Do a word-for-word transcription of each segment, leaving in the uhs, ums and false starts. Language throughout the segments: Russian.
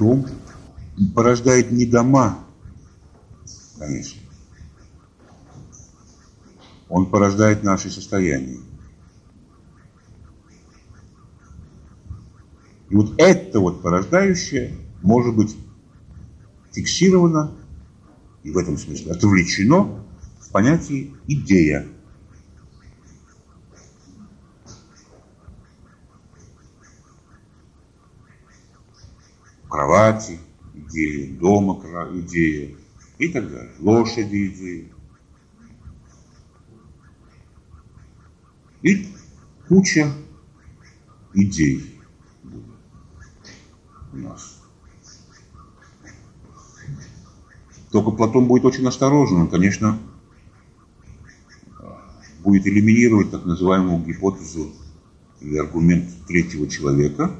Дом порождает не дома, конечно. Он порождает наши состояния. И вот это вот порождающее может быть фиксировано и в этом смысле отвлечено в понятии идея. Кровати, идея, дома идея и так далее. Лошади идея. И куча идей у нас. Только Платон будет очень осторожен. Он, конечно, будет элиминировать так называемую гипотезу или аргумент третьего человека.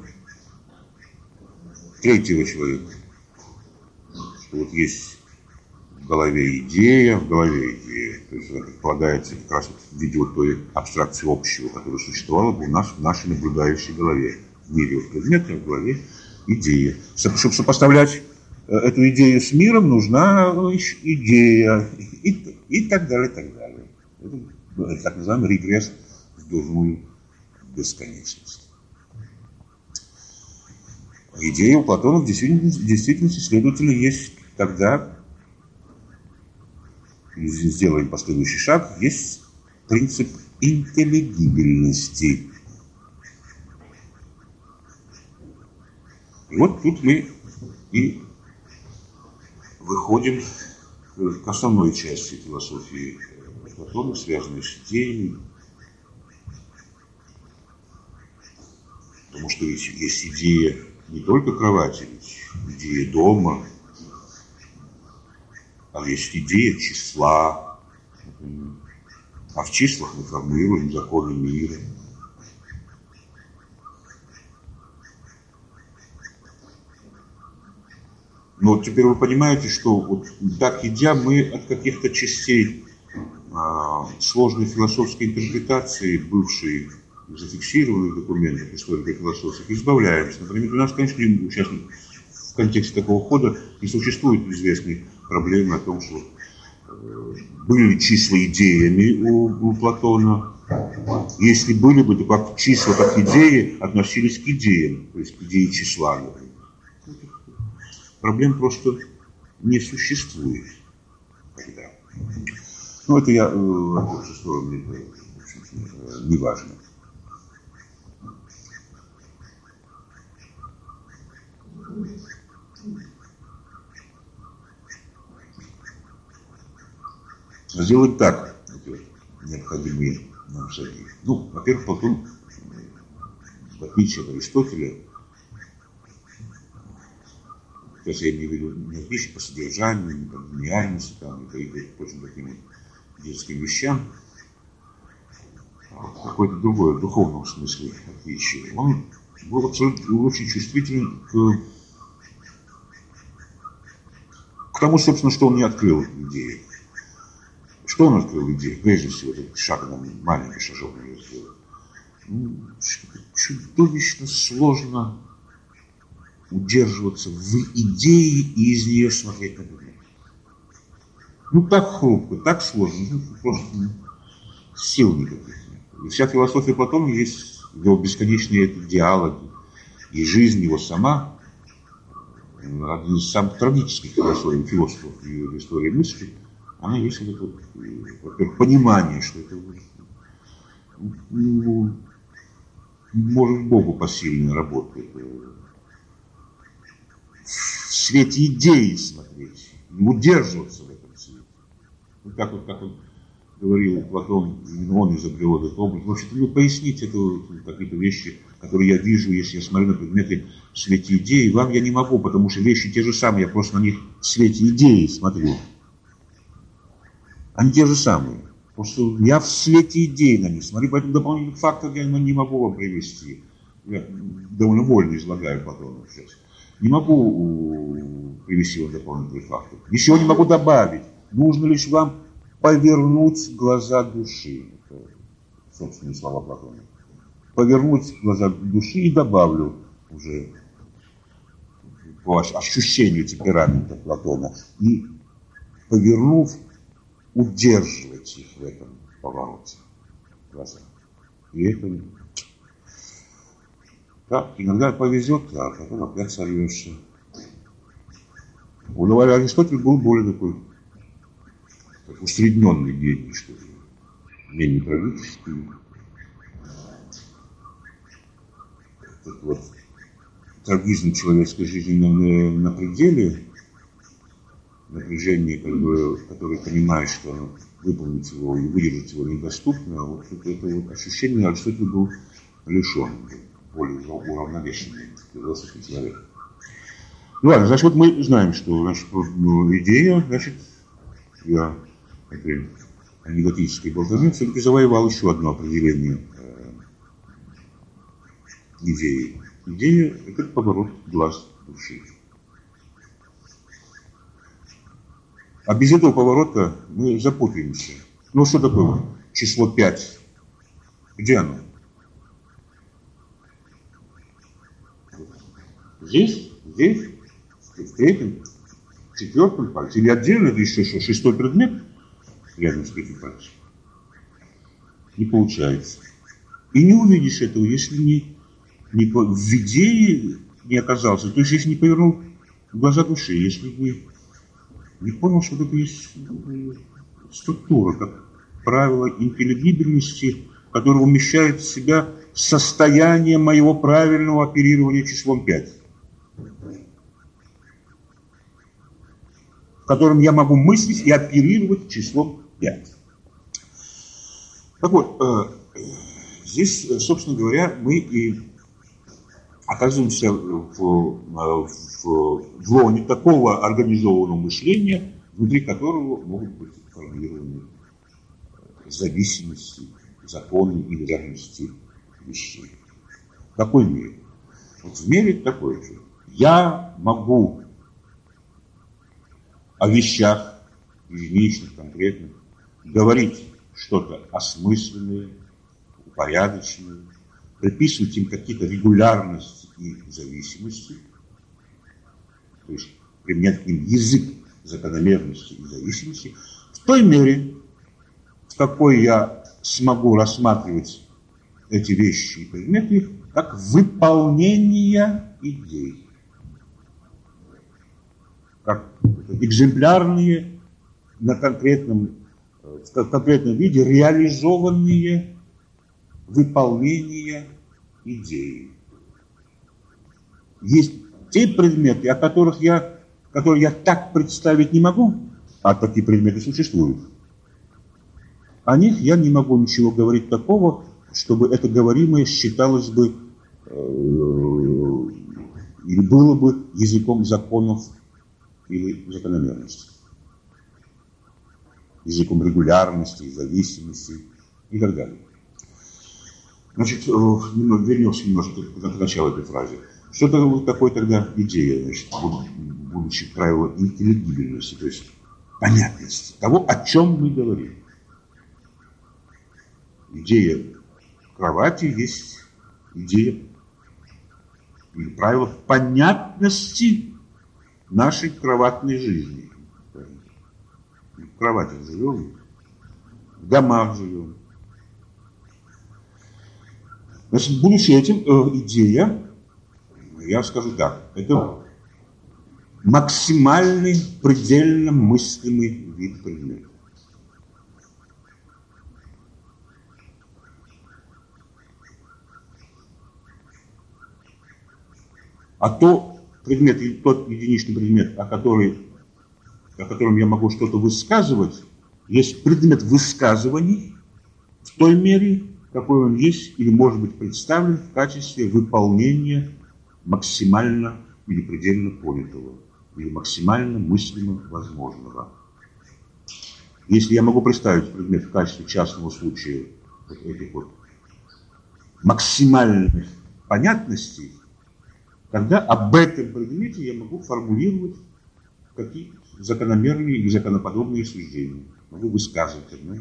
Третьего человека. Что вот есть в голове идея, в голове идея. То есть это предполагается как раз вот в виде вот той абстракции общего, которая существовала бы у нас в нашей наблюдающей голове. В мире вот предмета, в голове идея. Чтобы сопоставлять эту идею с миром, нужна идея. И, и так далее, и так далее. Это так называемый регресс в дурную бесконечность. Идея у Платона в действительности, в действительности, следовательно, есть тогда, сделаем последующий шаг, есть принцип интеллигибельности. И вот тут мы и выходим к основной части философии Платона, связанной с идеями. Потому что ведь есть идея не только кровати, ведь идея дома, а есть идея числа. А в числах мы формируем законы мира. Но вот теперь вы понимаете, что вот так идя, мы от каких-то частей а, сложной философской интерпретации, бывшей зафиксированных документов историко-философских, избавляемся. Например, у нас, конечно, сейчас в контексте такого хода не существует известной проблемы о том, что э, были числа идеями у, у Платона. Если были бы, то как числа, как идеи относились к идеям, то есть к идее числа, например. Проблем просто не существует. Тогда. Ну, это я, э, что мне, в общем, не важно. Сделать так, это необходимые нам шаги. Ну, во-первых, Платон, в отличие от Аристотеля, сейчас я имею в виду не отличие по содержанию, не по гениальности, там, и по точно таким вот детским вещам, а в какой-то другой, в духовном смысле отличие. Он был абсолютно очень чувствителен к, к тому, собственно, что он не открыл идеи. Что он открыл идею? Прежде всего, этот шаг, маленький шажок он сделал. Ну, чудовищно сложно удерживаться в идее и из нее смотреть на предмет. Ну, так хрупко, так сложно, ну, просто ну, сил никаких нет. И вся философия Платона есть его бесконечные диалоги. И жизнь его сама, один из самых трагических философов, философов в истории мысли, она есть вот это, во-первых, понимание, что это ну, может Богу посильная работа. В свете идеи смотреть, не удерживаться в этом свете. Ну, как, вот, как он говорил, Платон, именно он изобрел этот образ. Вообще, ну, пояснить это, какие-то вещи, которые я вижу, если я смотрю на предметы в свете идеи, вам я не могу, потому что вещи те же самые, я просто на них в свете идеи смотрю. Они те же самые. Просто я в свете идей на них смотрю, поэтому дополнительных фактов я не могу вам привести. Я довольно вольно излагаю Платона сейчас. Не могу привести вам дополнительных фактов. Ничего не могу добавить. Нужно лишь вам повернуть глаза души. Это собственные слова Платона. Повернуть глаза души и добавлю уже по ощущению темперамента Платона, и, повернув, удерживать их в этом повороте глаза. И это... Да, иногда повезет, а потом опять сорвешься. У Аристотеля был более такой, такой усредненный гений, что ли, менее правительский. Этот вот трагизм человеческой жизни на, на пределе, напряжение, как бы, которое понимает, что выполнить его и выдержать его недоступно, вот это, это вот ощущение Аристотеля был лишен, более уравновешенный философский человек. Ну ладно, значит, вот мы знаем, что значит, идея, значит, я этой анекдотической болтовни все-таки завоевал еще одно определение э, идеи. Идея – это поворот глаз души. А без этого поворота мы запутаемся. Ну, что такое число пять? Где оно? Здесь? Здесь? В третьем? В четвертом пальце? Или отдельно это еще что? Шестой предмет? Рядом с третьим пальцем? Не получается. И не увидишь этого, если не, не по, в идее не оказался. То есть, если не повернул глаза души, если не, не понял, что это есть структура, как правило интеллигибельности, которая умещает в себя состояние моего правильного оперирования числом пять. В котором я могу мыслить и оперировать числом пять. Так вот, э, здесь, собственно говоря, мы и оказываемся в, в, в лоне такого организованного мышления, внутри которого могут быть формированы зависимости, законы и реальности вещей. В какой мере? Вот в мере такой же. Я могу о вещах, единичных, конкретных, говорить что-то осмысленное, упорядоченное, приписывать им какие-то регулярности и зависимости, то есть применять к ним язык закономерности и зависимости, в той мере, в какой я смогу рассматривать эти вещи и предметы как выполнение идей. Как экземплярные на конкретном, в конкретном виде реализованные выполнения идеи. Есть те предметы, о которых я, которые я так представить не могу, а такие предметы существуют. О них я не могу ничего говорить такого, чтобы это говоримое считалось бы э, или было бы языком законов или закономерности, языком регулярности, зависимости и так далее. Значит, вернемся немножко к началу этой фразы. Что такое тогда идея, значит, будучи правилом интеллигибельности, то есть понятности того, о чем мы говорим. Идея кровати есть идея или правило понятности нашей кроватной жизни. В кроватях живем, в домах живем. Значит, будучи этим, э, идея, я скажу так, это максимальный, предельно мыслимый вид предмета. А то предмет, тот единичный предмет, о, который, о котором я могу что-то высказывать, есть предмет высказываний в той мере, какой он есть или может быть представлен в качестве выполнения максимально или предельно понятого, или максимально мыслимо возможного. Если я могу представить предмет в качестве частного случая вот этих вот максимальных понятностей, тогда об этом предмете я могу формулировать какие-то закономерные и законоподобные суждения. Могу высказывать ну,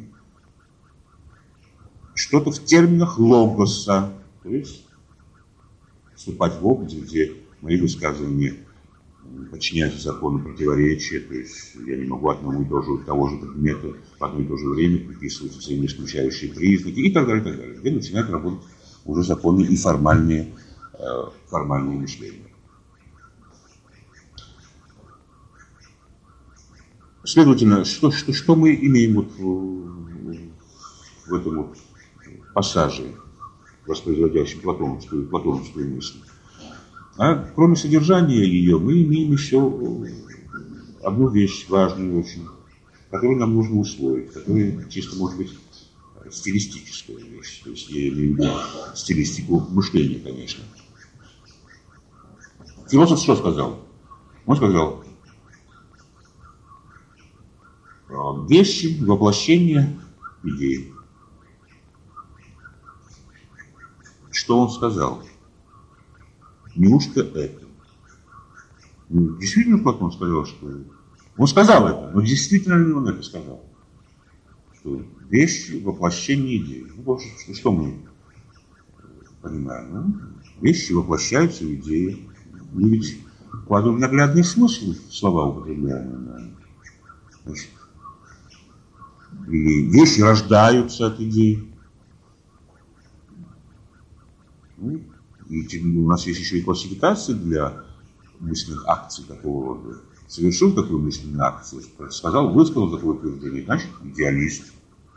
что-то в терминах логоса, то есть вступать в область, где мои высказывания подчиняются закону противоречия, то есть я не могу одному и того же, того же предмета в одно и то же время приписывать взаимоисключающие признаки и так далее, и так далее. Где начинают работать уже законы и формальные, формальные мышления. Следовательно, что, что, что мы имеем вот в, в этом вот пассаже, воспроизводящем платоновскую, платоновскую мысль? А кроме содержания ее, мы имеем еще одну вещь важную очень, которую нам нужно усвоить, которая чисто может быть стилистическая вещь. То есть я имею в виду стилистику мышления, конечно. Философ что сказал? Он сказал: вещи — воплощение идей. Что он сказал? Неужто это? Ну, действительно Платон сказал, что... Он сказал это, но действительно ли он это сказал? Что вещи — воплощение идей. Ну, что, что мы понимаем? Ну, вещи воплощаются в идеи. Мы ведь вкладываем наглядный смысл в слова, употребляемые. Значит, и вещи рождаются от идей. Ну, и у нас есть еще и классификация для мысленных акций такого рода. Совершил такую мысленную акцию, сказал, высказал такое утверждение, значит, идеалист.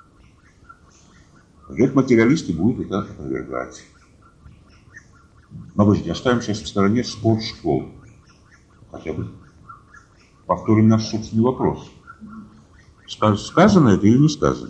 Пойдет материалист и будет это опровергать. Но, подождите, оставим сейчас в стороне спор школ. Хотя бы повторим наш собственный вопрос. Сказано это или не сказано?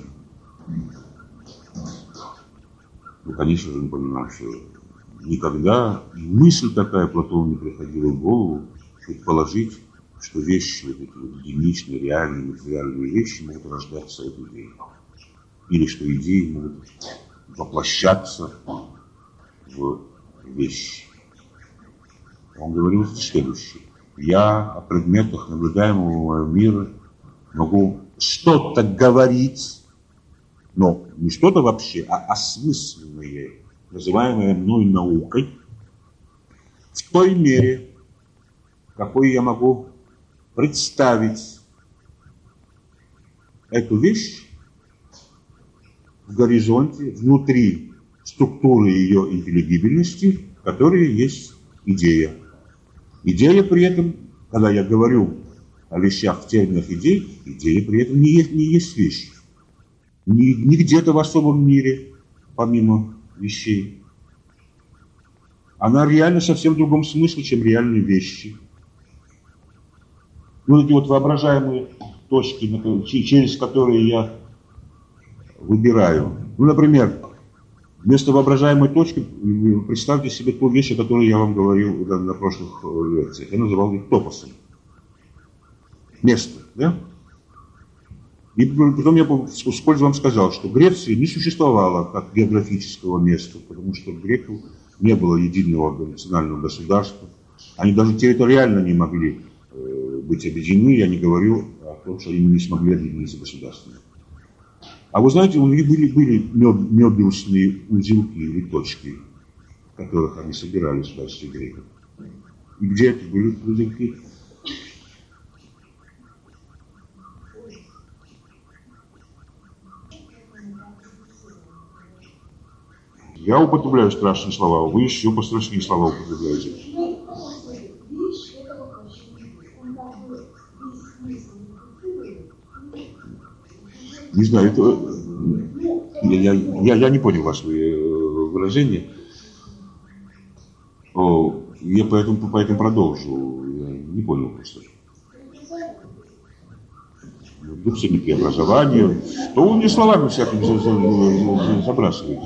Ну, конечно же, мы понимаем, что никогда мысль такая Платону не приходила в голову предположить, что вещи, вот эти вот единичные, реальные, материальные вещи могут рождаться от идей. Или что идеи могут воплощаться в вещи. Он говорил следующее. Я о предметах наблюдаемого мира могу что-то говорить, но не что-то вообще, а осмысленное, называемое мной наукой, в той мере, какой я могу представить эту вещь в горизонте, внутри структуры ее интеллигибельности, которая есть идея. Идея при этом, когда я говорю о вещах в терминах идей, идея при этом не есть, не есть вещь. Не, не где-то в особом мире, помимо вещей. Она реально совсем в другом смысле, чем реальные вещи. Ну, эти вот воображаемые точки, через которые я выбираю. Ну, например, вместо воображаемой точки представьте себе ту вещь, о которой я вам говорил на прошлых лекциях. Я называл их топосом. Место, да? И потом я вскользь вам сказал, что Греция не существовала как географического места, потому что в греков не было единого национального государства. Они даже территориально не могли э, быть объединены. Я не говорю о том, что они не смогли объединиться государственно. А вы знаете, у них были, были мед, мебиусные узелки или точки, в которых они собирались в качестве греков. И где это были узелки? Я употребляю страшные слова, вы еще пострашнее слова употребляете. Не знаю, это... Я, я, я, я не понял ваше выражение. О, я поэтому, поэтому продолжу. Я не понял просто. Духовные преобразования. Что вы мне словами всякими забрасываете?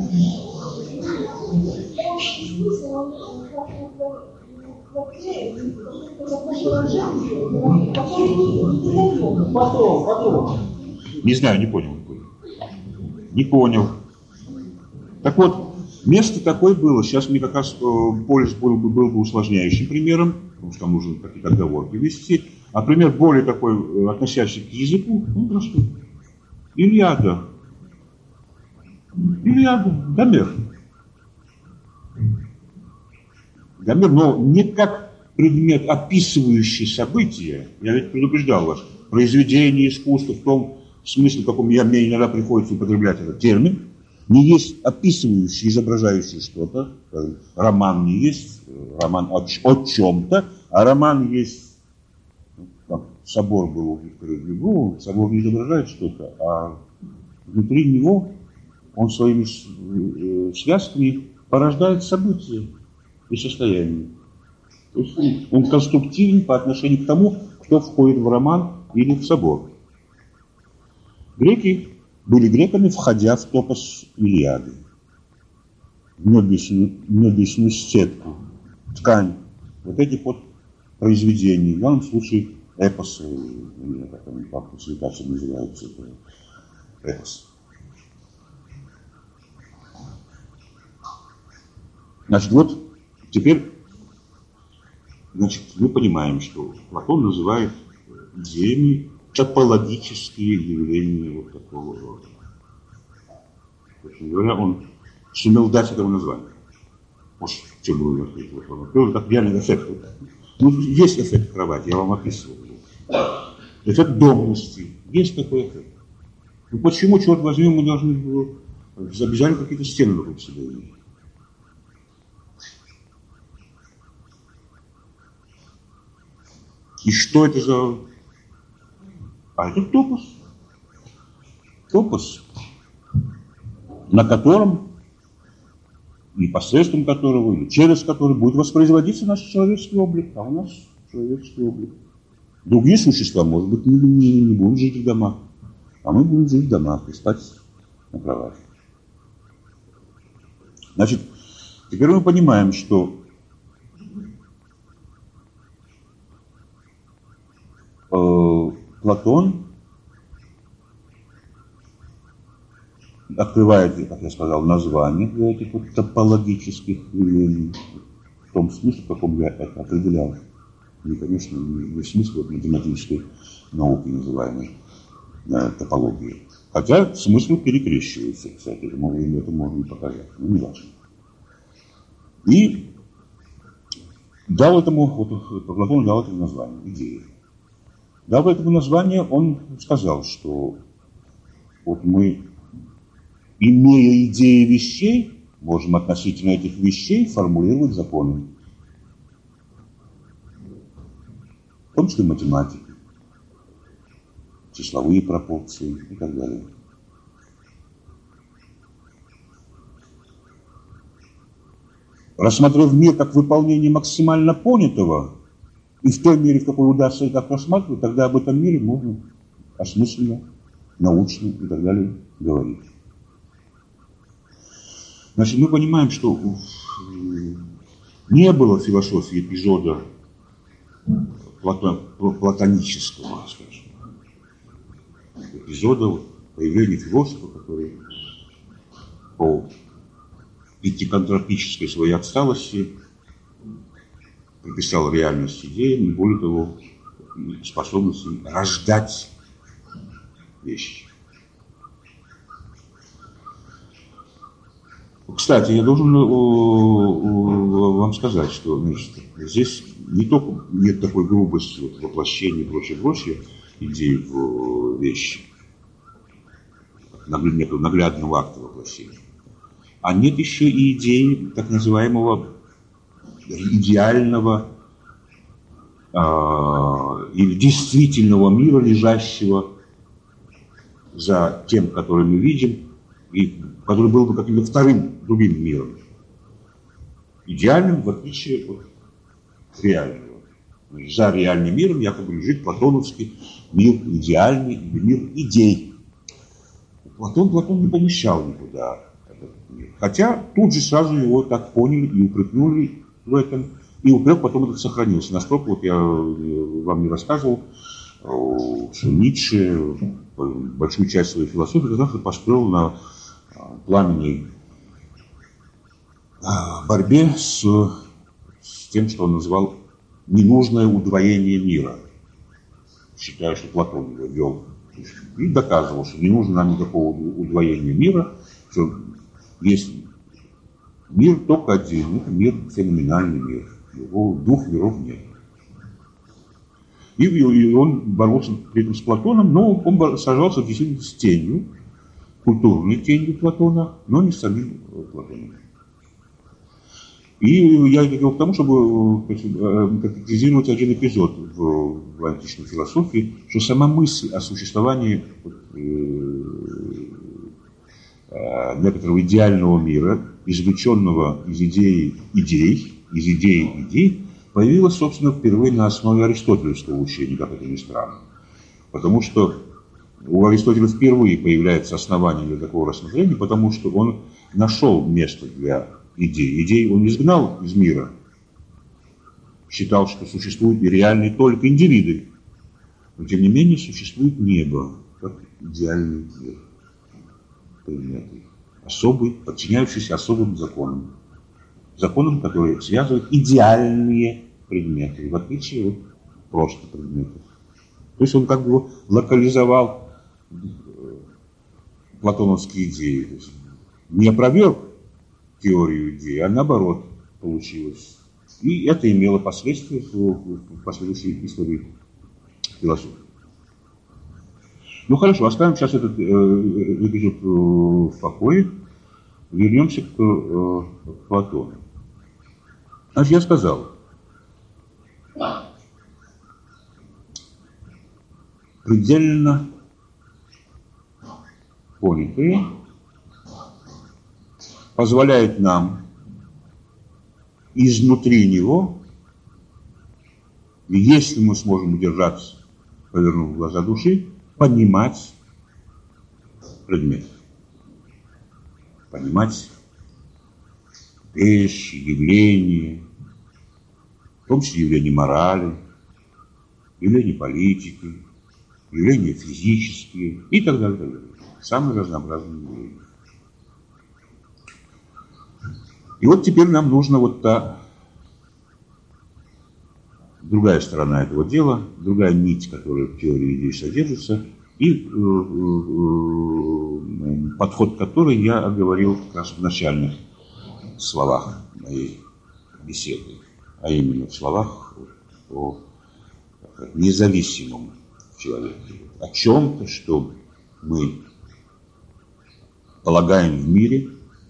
Не знаю, не понял. Не понял. Не понял. Так вот, место такое было. Сейчас мне как раз полис был, был бы усложняющим примером, потому что там нужно какие-то отговорки вести. А пример более такой, относящийся к языку, ну, простой. Илиада. Илиада. Гомер. Гомер, но не как предмет, описывающий события, я ведь предупреждал вас, произведение искусства в том смысле, в каком я, мне иногда приходится употреблять этот термин, не есть описывающий, изображающий что-то. Роман не есть роман о, о чем-то, а роман есть, ну, там, собор был у Виктора Гюго, собор не изображает что-то, а внутри него он своими связками порождает события и состояния. То есть он конструктивен по отношению к тому, кто входит в роман или в собор. Греки были греками, входя в топос Илиады. Мебисную сетку, ткань вот этих вот произведений, в данном случае эпосы, или как они по классификации называются, эпос. Значит, вот теперь, значит, мы понимаем, что Платон называет идеями топологические явления вот такого рода. Собственно говоря, он сумел дать этому название. Может, в чем было Платон? Так реальный эффект. Ну, есть эффект кровати, я вам описывал. Эффект домности. Есть такой эффект. Ну почему, черт возьми, мы должны обязательно какие-то стены вокруг себя иметь? И что это за... А это топос. Топос, на котором, и посредством которого, или через который будет воспроизводиться наш человеческий облик. А у нас человеческий облик. Другие существа, может быть, не, не, не будут жить в домах. А мы будем жить в домах и спать на кровати. Значит, теперь мы понимаем, что э, Платон открывает, как я сказал, название для этих вот топологических явлений, в том смысле, в каком я это определял. И, конечно, не в смысле вот математической науки, называемой э, топологией. Хотя смысл перекрещивается, кстати, это можно, это можно и показать, но не важно. И дал этому, вот Платон дал этому название, идея. Дав этому название, он сказал, что вот мы, имея идеи вещей, можем относительно этих вещей формулировать законы. В том числе математики, числовые пропорции и так далее. Рассмотрев мир как выполнение максимально понятого, и в той мере, в какой удастся и как рассматривать, тогда об этом мире можно осмысленно, научно и так далее говорить. Значит, мы понимаем, что не было в философии эпизода платон, платонического, скажем, эпизода появления философа, который по пятиконтропической своей отсталости приписал реальность идеям и, более того, способности рождать вещи. Кстати, я должен вам сказать, что, значит, здесь не только нет такой грубости вот, воплощения и прочее, прочее идей в вещи, нет наглядного акта воплощения, а нет еще и идеи так называемого идеального э, или действительного мира, лежащего за тем, который мы видим, и который был бы каким-то вторым, другим миром. Идеальным, в отличие от реального. За реальным миром якобы лежит платоновский мир идеальный, мир идей. Платон, Платон не помещал никуда этот мир. Хотя тут же сразу его так поняли и упрекнули в этом. И упрек потом это сохранился. Настолько, вот я вам не рассказывал, что Ницше большую часть своей философии как раз построил на пламенной борьбе с, с тем, что он называл ненужное удвоение мира. Считаю, что Платон его вел и доказывал, что не нужно нам никакого удвоения мира, что есть мир только один, это мир, феноменальный мир. Его двух миров нет. И, и он боролся при этом с Платоном, но он сражался действительно с тенью, культурной тенью Платона, но не с самим Платоном. И я говорил к тому, чтобы конкретизировать один эпизод в, в античной философии, что сама мысль о существовании э, некоторого идеального мира, извлеченного из идеи идей, из идеи идей, появилась, собственно, впервые на основе аристотелевского учения, как это ни странно. Потому что у Аристотеля впервые появляется основание для такого рассмотрения, потому что он нашел место для идей. Идей он изгнал из мира. Считал, что существуют и реальные только индивиды. Но, тем не менее, существует небо, как идеальный мир. Предметы. Особый, подчиняющийся особым законам. Законам, которые связывают идеальные предметы, в отличие от просто предметов. То есть он как бы локализовал платоновские идеи. То есть не опроверг теорию идеи, а наоборот получилось. И это имело последствия в последующей истории философии. Ну хорошо, оставим сейчас этот э, эпизод э, в покое. Вернемся к, э, к Платону. Значит, я сказал, предельно понятые позволяет нам изнутри него, и если мы сможем удержаться, повернув глаза души, понимать предмет. Понимать вещи, явления, в том числе явления морали, явления политики, явления физические и так далее. Так далее. Самые разнообразные явления. И вот теперь нам нужна вот та другая сторона этого дела, другая нить, которая в теории идей содержится, и э, э, подход которой я оговорил как раз в начальных словах моей беседы, а именно в словах о независимом человеке, о чем-то, что мы полагаем в мире,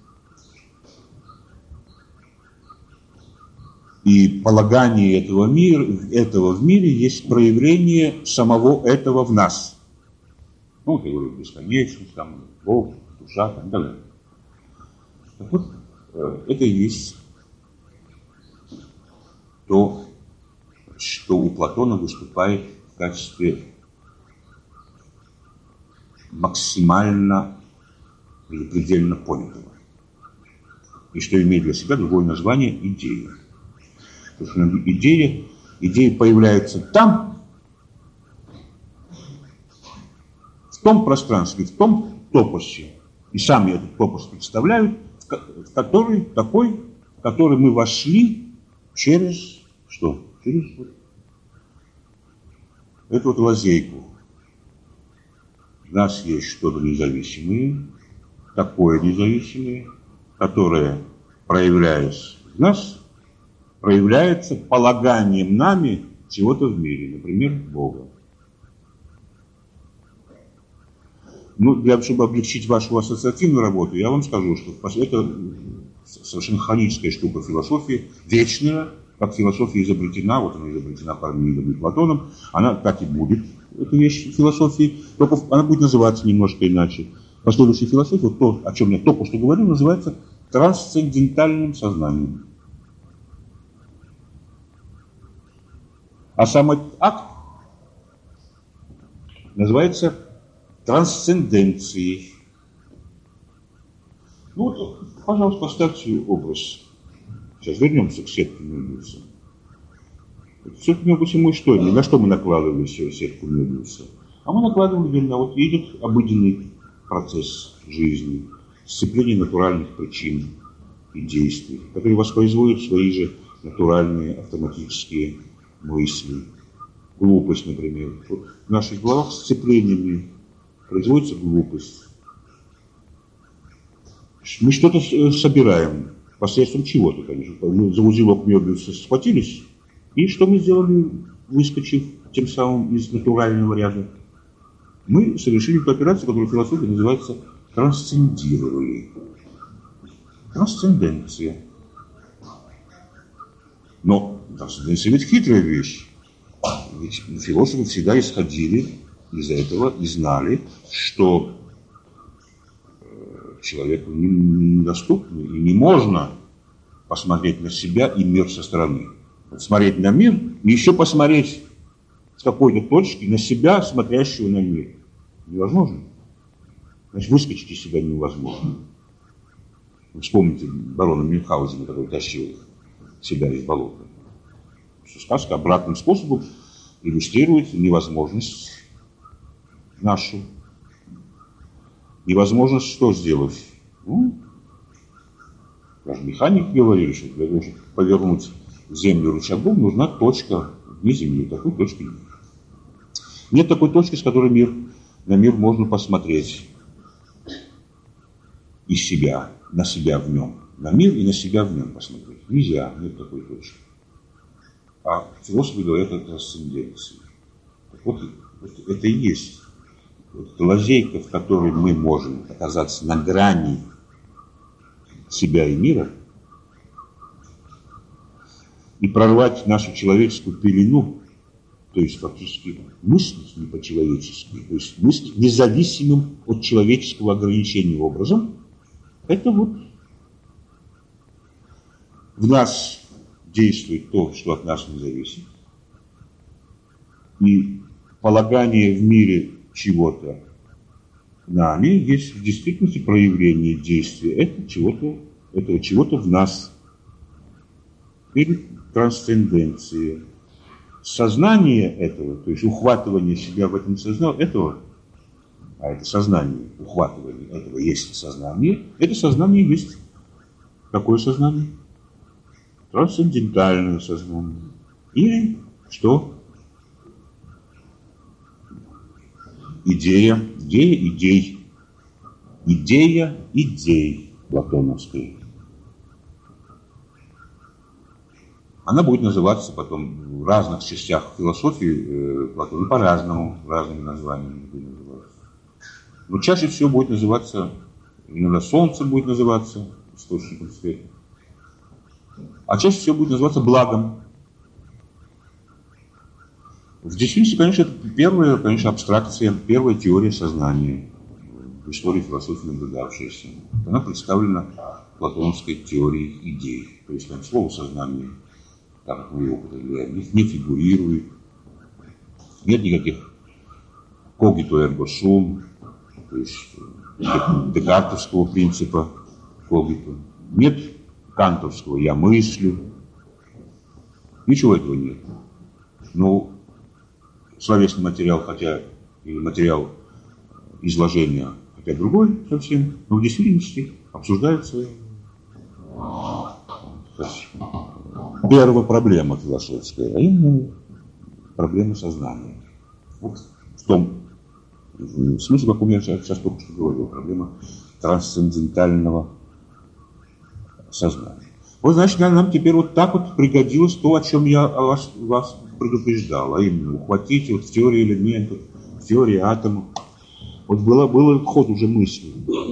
и полагание этого мира, этого в мире есть проявление самого этого в нас. Ну, я говорю, бесконечность, там, Бог, душа, и так далее. Так вот, это и есть то, что у Платона выступает в качестве максимально или предельно понятого. И что имеет для себя другое название – идея. Потому что идея, идея появляется там, в том пространстве, в том топосе, и сами этот топос представляют, в который, такой, в который мы вошли через что? Через вот эту вот лазейку. У нас есть что-то независимое, такое независимое, которое, проявляясь в нас, проявляется полаганием нами чего-то в мире, например, Бога. Ну, для, чтобы облегчить вашу ассоциативную работу, я вам скажу, что это совершенно хроническая штука философии, вечная, как философия изобретена, вот она изобретена Парменидом и Платоном, она так и будет, эта вещь философии, только она будет называться немножко иначе. Последующая философия, вот то, о чем я только что говорил, называется трансцендентальным сознанием. А сам этот акт называется трансценденцией. Ну вот, пожалуйста, поставьте образ. Сейчас вернемся к сетке Мёбиуса. Сетка Мёбиуса мы что? На что мы накладывали сетку Мёбиуса? А мы накладывали на вот идет обыденный процесс жизни, сцепление натуральных причин и действий, которые воспроизводят свои же натуральные автоматические мысли. Глупость, например. Вот в наших головах сцеплениями производится глупость. Мы что-то собираем, посредством чего-то, конечно. Мы за узелок Мёбиуса схватились, и что мы сделали, выскочив тем самым из натурального ряда, мы совершили ту операцию, которую в философии называется трансцендировали. Трансценденция. Но трансценденция ведь хитрая вещь. Ведь философы всегда исходили из этого и знали, что человеку недоступно и не можно посмотреть на себя и мир со стороны. Смотреть на мир и еще посмотреть с какой-то точки на себя, смотрящего на мир. Невозможно. Значит, выскочить из себя невозможно. Вы вспомните барона Мюнхгаузена, который тащил себя из болота. Сказка обратным способом иллюстрирует невозможность нашу. Невозможность что сделать? Ну, даже механики говорили, что для того, чтобы повернуть Землю рычагом, нужна точка вне Земли. Такой точки нет. Нет такой точки, с которой мир, на мир можно посмотреть из себя, на себя в нем. На мир и на себя в нем посмотреть. Нельзя, нет такой точки. А философы говорят о трансценденции. Так вот, это и есть вот лазейка, в которой мы можем оказаться на грани себя и мира и прорвать нашу человеческую пелену, то есть фактически мыслить не по-человечески, то есть мыслить независимым от человеческого ограничения образом. Это вот в нас действует то, что от нас не зависит. И полагание в мире чего-то нами есть в действительности проявление действия это чего-то, этого чего-то в нас. Или трансценденция. Сознание этого, то есть ухватывание себя в этом сознании, этого, а это сознание, ухватывание этого есть сознание, это сознание есть. Какое сознание? Трансцендентальное сознание. Или что? Идея, идея идей. Идея идей платоновская. Она будет называться потом в разных частях философии э, Платона по-разному, разными названиями будет называться. Но чаще всего будет называться, иногда Солнце будет называться источником света, а чаще всего будет называться благом. В действительности, конечно, это первая, конечно, абстракция, первая теория сознания в истории философии наблюдавшаяся. Она представлена платоновской теорией идей. То есть там слово сознание, так как мы его употребляем, не фигурирует. Нет никаких когито эрго сум, то есть декартовского принципа когито. Нет кантовского «я мыслю». Ничего этого нет. Но словесный материал, хотя и материал изложения, хотя другой совсем, но в действительности обсуждается первая проблема философская, а именно проблема сознания. Вот в том смысле, как у меня сейчас только что говорил, проблема трансцендентального сознания. Вот, значит, нам теперь вот так вот пригодилось то, о чем я вас, вас предупреждал, а именно ухватить вот в теории элементов, в теории атомов. Вот было, был ход уже мысли,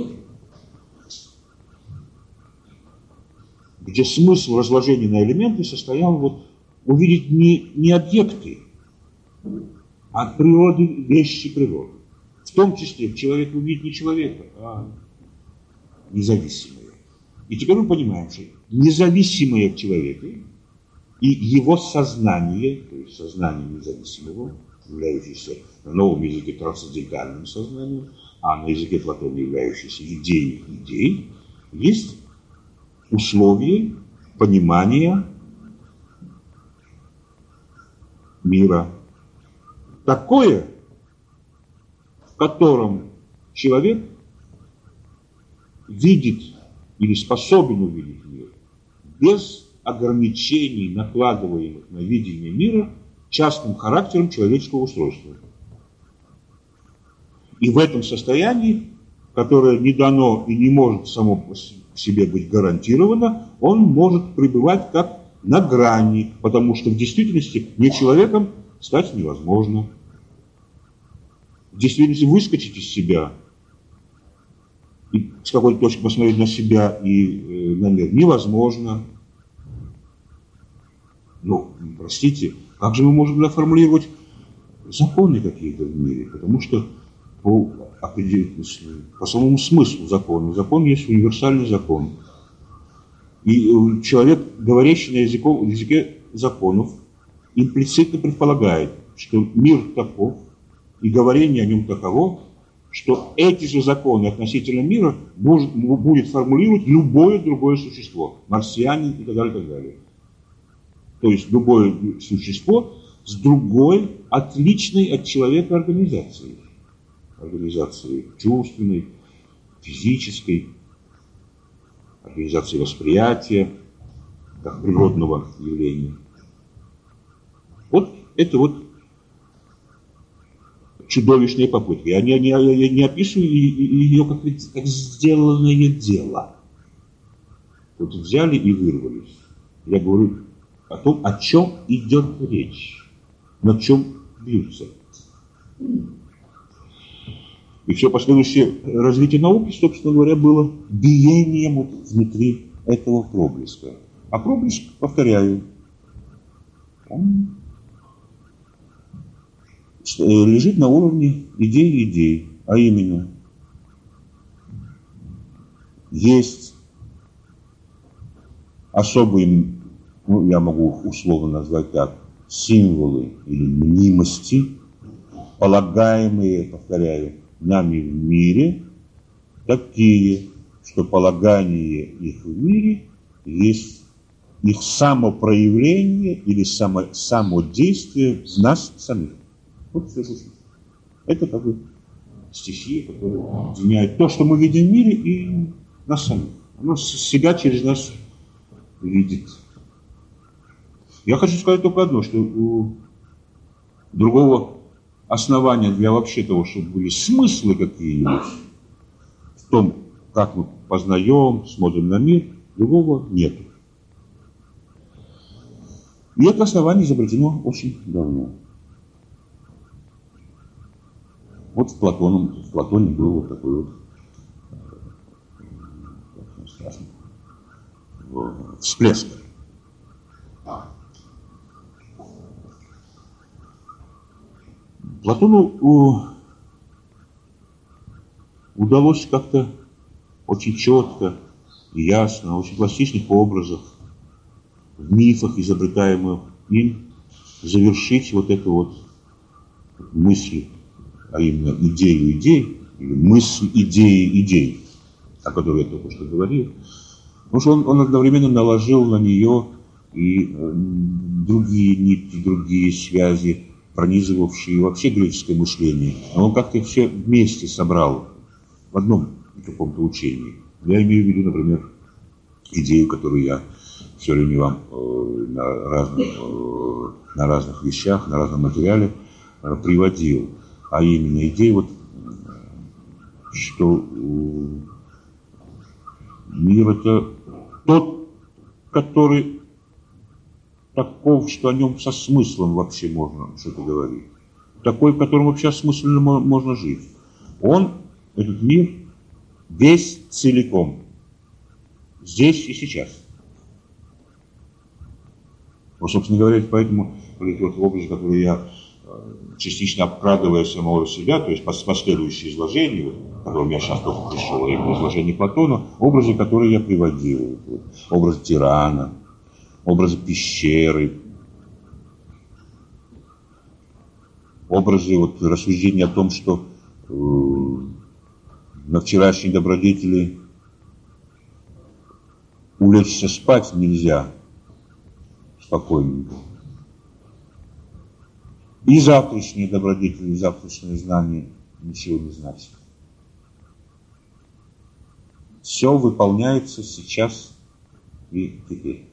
где смысл разложения на элементы состоял вот увидеть не, не объекты, а от природы вещи природы. В том числе человек увидит не человека, а независимое. И теперь мы понимаем, что независимое от человека и его сознание, то есть сознание независимого, являющееся на новом языке трансцендентальным сознанием, а на языке Платона являющееся идеей идей, есть условия понимания мира. Такое, в котором человек видит или способен увидеть мир без ограничений, накладываемых на видение мира частным характером человеческого устройства. И в этом состоянии, которое не дано и не может само по себе быть гарантировано, он может пребывать как на грани, потому что в действительности не человеком стать невозможно. В действительности выскочить из себя и с какой-то точки посмотреть на себя и э, на мир невозможно. Ну, простите, как же мы можем тогда формулировать законы какие-то в мире? Потому что по, по самому смыслу закона, закон есть универсальный закон. И человек, говорящий на языком, языке законов, имплицитно предполагает, что мир таков, и говорение о нем таково, что эти же законы относительно мира может, будет формулировать любое другое существо, марсианин и так далее, и так далее. То есть любое существо с другой, отличной от человека организацией. Организацией чувственной, физической, организацией восприятия, как природного явления. Вот это вот чудовищные попытки. Я не, не, я не описываю ее как, как сделанное дело. Вот взяли и вырвались. Я говорю о том, о чем идет речь, над чем бьются. И все последующее развитие науки, собственно говоря, было биением вот внутри этого проблеска. А проблеск, повторяю, он лежит на уровне идей идей, а именно есть особые, ну, я могу условно назвать так, символы или мнимости, полагаемые, повторяю, нами в мире, такие, что полагание их в мире есть их самопроявление или само, самодействие в нас самих. Вот все, что это как бы стихия, которая объединяет то, что мы видим в мире, и нас самих. Оно себя через нас видит. Я хочу сказать только одно, что у другого основания для вообще того, чтобы были смыслы какие-нибудь в том, как мы познаем, смотрим на мир, другого нет. И это основание изобретено очень давно. Вот в, Платоном, в Платоне был вот такой вот страшный всплеск. Платону удалось как-то очень четко и ясно, очень пластичных образах, в мифах, изобретаемых им, завершить вот эту вот мысль, а именно идею идей, или мысль идеи идей, о которой я только что говорил. Потому что он, он одновременно наложил на нее и э, другие нити, другие связи, пронизывавшие вообще греческое мышление. Но он как-то все вместе собрал в одном каком-то учении. Я имею в виду, например, идею, которую я все время вам э, на, разных, э, на разных вещах, на разном материале э, приводил. А именно идея, вот, что э, мир это тот, который таков, что о нем со смыслом вообще можно что-то говорить. Такой, в котором вообще осмысленно можно жить. Он, этот мир, весь целиком. Здесь и сейчас. Вот, собственно говоря, поэтому вот эти вот образы, которые я частично обкрадывая самого себя, то есть последующие изложения, к которым я сейчас только пришел, именно изложение Платона, образы, которые я приводил. Вот, образ тирана, образы пещеры, образы вот, рассуждения о том, что э, на вчерашней добродетели улечься спать нельзя спокойненько. И завтрашние добродетели, и завтрашние знания ничего не значит. Все выполняется сейчас и теперь.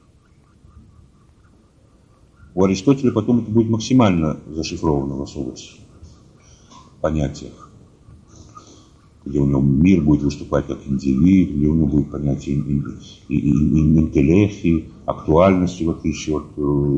У Аристотеля потом это будет максимально зашифровано в особых понятиях. где у него мир будет выступать как индивид, где у него будет понятие интеллехии, актуальности, в отличие от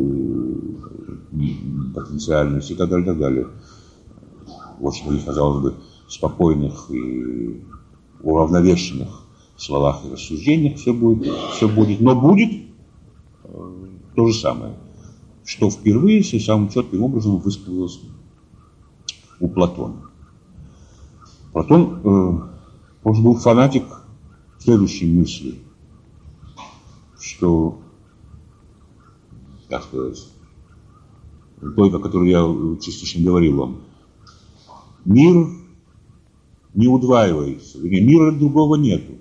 потенциальности и так далее, и так далее. В очень, казалось бы, спокойных и уравновешенных словах и рассуждениях все будет, все будет, но будет э, то же самое, что впервые и самым четким образом высказалось у Платона. Платон э, он был фанатик следующей мысли, что, как сказать, той, о которой я частично говорил вам, мир не удваивается, мира другого нету.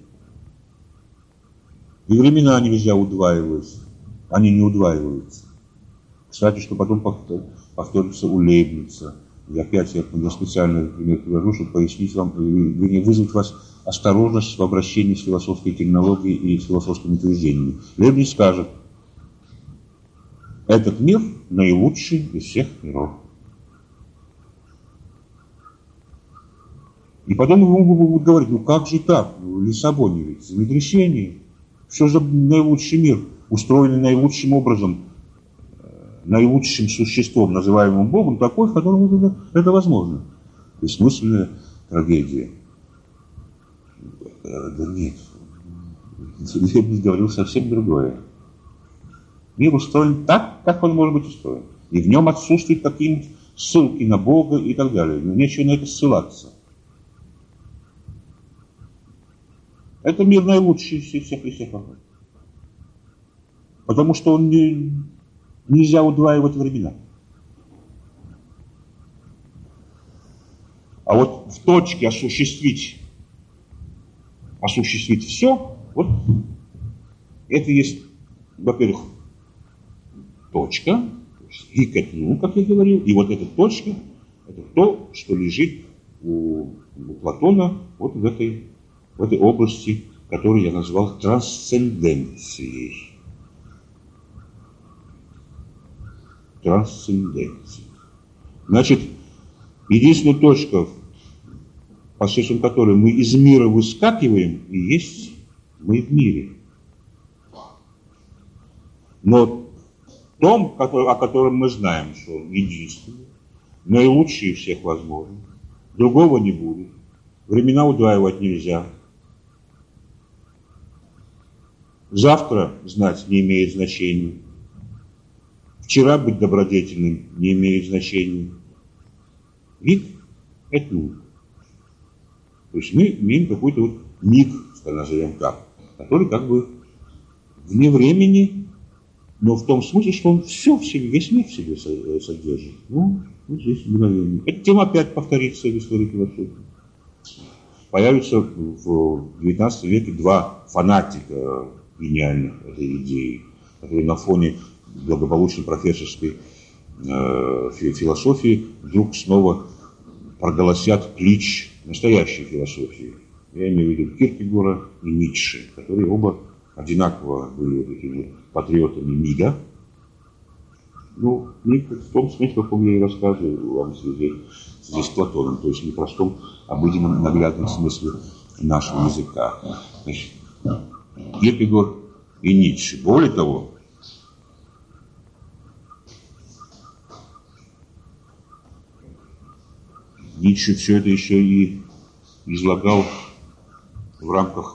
И времена нельзя удваивать, они не удваиваются. Кстати, что потом повторится у Лейбница. И опять я специально пример привожу, чтобы пояснить вам, вернее, вызвать вас осторожность в обращении с философской терминологией и с философскими утверждениями. Лейбниц скажет, этот мир наилучший из всех миров. И потом ему будут говорить, ну как же так, в Лиссабоне ведь землетрясение, что за наилучший мир, устроенный наилучшим образом, наилучшим существом, называемым Богом, такой, в котором это, это возможно. Бессмысленная трагедия. Да нет, я бы говорил совсем другое. Мир устроен так, как он может быть устроен. И в нем отсутствуют какие-нибудь ссылки на Бога и так далее. Но нечего на это ссылаться. Это мир наилучший из всех и всех вокруг. Потому что он не, нельзя удваивать времена. А вот в точке осуществить, осуществить все, вот это есть, во-первых, точка, икотну, как я говорил, и вот эта точка, это то, что лежит у, у Платона вот в этой, в этой области, которую я назвал трансценденцией. Трансценденцией. Значит, единственная точка, посредством которой мы из мира выскакиваем, и есть мы в мире. Но том, о котором мы знаем, что он единственный, наилучший из всех возможных, другого не будет, времена удваивать нельзя. Завтра знать не имеет значения. Вчера быть добродетельным не имеет значения. Вид – это миг. То есть мы имеем какой-то вот миг, назовем так, который как бы вне времени, но в том смысле, что он все в себе, весь мир в себе содержит. Ну, вот здесь мгновение. Эта тема опять повторится в истории философии. Появятся в девятнадцатом веке два фанатика гениальных этой идеи, которые на фоне благополучной профессорской э, философии вдруг снова проголосят клич настоящей философии. Я имею в виду Киркегора и Ницше, которые оба одинаково были вот такими патриотами мига. Ну, миг в том смысле, в каком я и рассказываю вам здесь, здесь с Платоном, то есть не в простом, обыденном, наглядном смысле нашего языка. Значит, Киркегор и Ницше. Более того, Ницше все это еще и излагал в рамках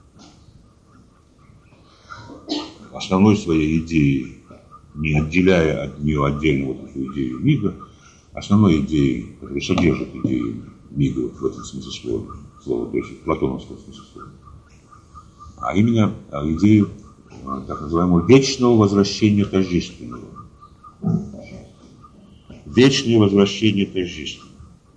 основной своей идеи, не отделяя от нее отдельно вот эту идею мига, основной идеей, которая содержит идею мига вот в этом смысле слова, слова, то есть в платоновском смысле слова, а именно идею так называемого вечного возвращения тождественного. Вечное возвращение тождественного.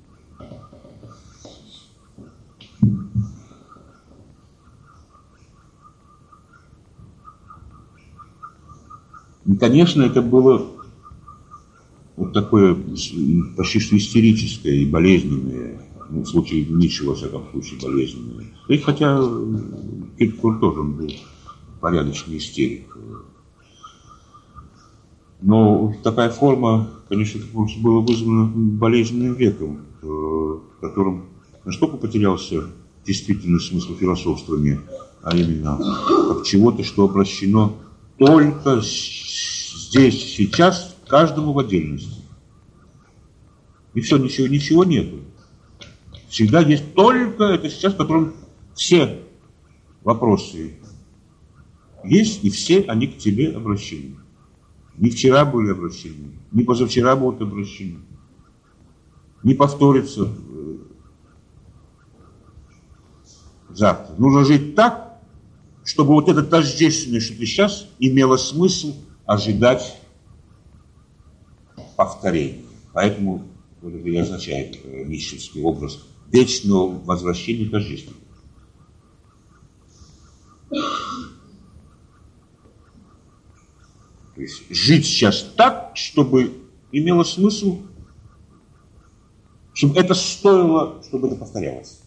И, конечно, это было вот такое почти что истерическое и болезненное, ну, в случае ничего, во всяком случае, болезненное. И хотя Киркегор тоже он был порядочный истерик. Но такая форма, конечно, была вызвана болезненным веком, в котором настолько потерялся действительный смысл философствования, а именно как чего-то, что обращено только здесь, сейчас, каждому в отдельности. И все, ничего, ничего нету. Всегда есть только это сейчас, в котором все вопросы есть, и все они к тебе обращены. Не вчера были обращены, не позавчера будут обращены, не повторится завтра. Нужно жить так, чтобы вот это тождественное, что ты сейчас, имело смысл ожидать повторения. Поэтому вот это и означает ницшевский образ вечного возвращения тождественного. То есть жить сейчас так, чтобы имело смысл, чтобы это стоило, чтобы это повторялось.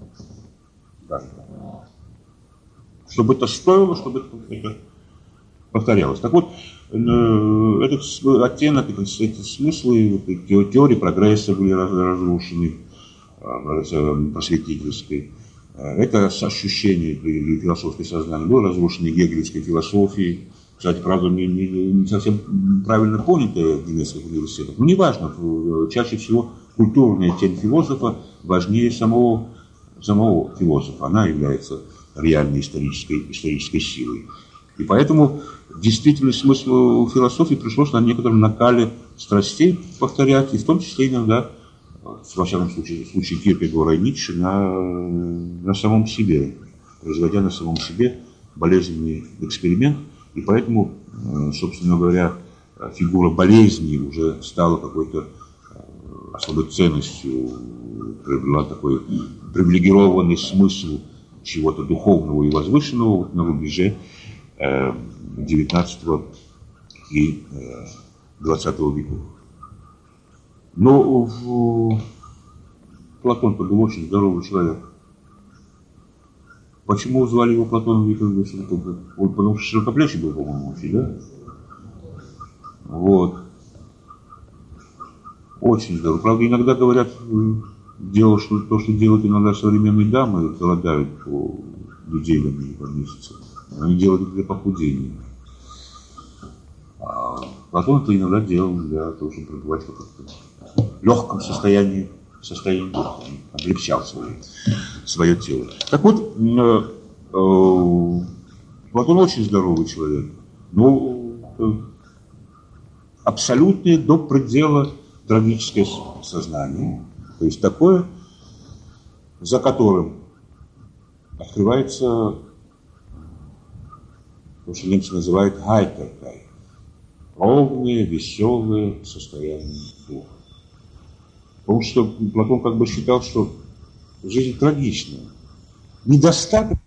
Чтобы это стоило, чтобы это повторялось. Так вот, этот оттенок, эти смыслы, эти теории прогресса были разрушены, просветительской. Это ощущение философское сознание было разрушено гегелевской философией. Кстати, правда, не, не, не совсем правильно понято в немецких университетах. Но неважно, чаще всего культурная тень философа важнее самого, самого философа. Она является реальной исторической, исторической силой. И поэтому действительный смысл философии пришлось на некотором накале страстей повторять, и в том числе иногда, во всяком случае, в случае Киркегора и Ницше, на, на самом себе, производя на самом себе болезненный эксперимент. И поэтому, собственно говоря, фигура болезни уже стала какой-то особой ценностью, приобрела такой привилегированный смысл чего-то духовного и возвышенного вот на рубеже девятнадцатого и двадцатого веков. Но Платон-то был очень здоровый человек. Почему звали его Платоном Викторовичем? Вот, потому что широкоплечий был, по-моему, очень, да? Вот. Очень здорово. Правда, иногда говорят, дело, что то, что делают иногда современные дамы, голодают по неделям или по месяцам. Они делают это для похудения. А Платон это иногда делал для того, чтобы пребывать в каком-то легком состоянии, состоянии облегчал свое, свое тело. Так вот, э, э, Платон очень здоровый человек, но э, абсолютное до предела трагическое сознание, то есть такое, за которым открывается то, что немцы называют «Heiterkeit», ровное, веселое состояние духа. Потому что Платон как бы считал, что жизнь трагична. Недостаток